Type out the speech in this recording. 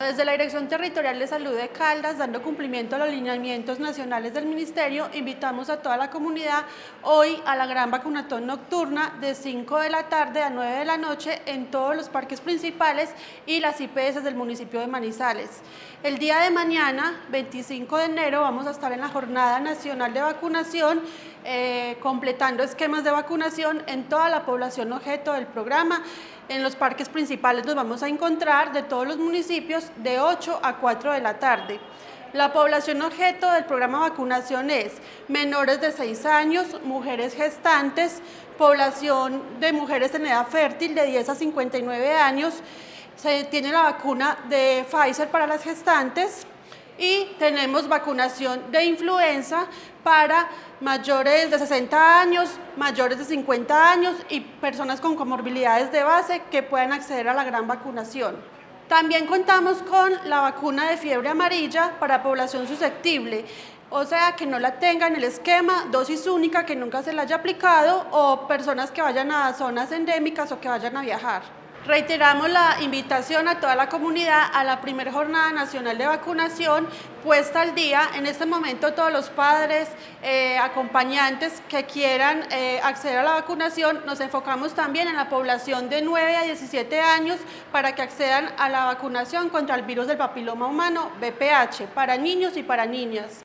desde la Dirección Territorial de Salud de Caldas, dando cumplimiento a los lineamientos nacionales del Ministerio, invitamos a toda la comunidad hoy a la gran vacunatón nocturna de 5 de la tarde a 9 de la noche en todos los parques principales y las IPS del municipio de Manizales. El día de mañana, 25 de enero, vamos a estar en la Jornada Nacional de Vacunación, completando esquemas de vacunación en toda la población objeto del programa. En los parques principales nos vamos a encontrar de todos los municipios de 8 a 4 de la tarde. La población objeto del programa de vacunación es menores de 6 años, mujeres gestantes, población de mujeres en edad fértil de 10 a 59 años. Se tiene la vacuna de Pfizer para las gestantes y tenemos vacunación de influenza para mayores de 60 años, mayores de 50 años y personas con comorbilidades de base que puedan acceder a la gran vacunación. También contamos con la vacuna de fiebre amarilla para población susceptible, o sea, que no la tenga en el esquema, dosis única, que nunca se la haya aplicado, o personas que vayan a zonas endémicas o que vayan a viajar. Reiteramos la invitación a toda la comunidad a la primera Jornada Nacional de Vacunación puesta al día. En este momento todos los padres, acompañantes que quieran acceder a la vacunación, nos enfocamos también en la población de 9 a 17 años para que accedan a la vacunación contra el virus del papiloma humano, VPH, para niños y para niñas.